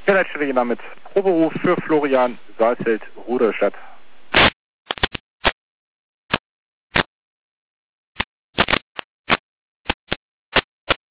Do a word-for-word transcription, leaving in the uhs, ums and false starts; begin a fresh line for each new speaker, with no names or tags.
Ja, Leitstelle mit Proberuf für Florian Saalfeld, Rudolstadt.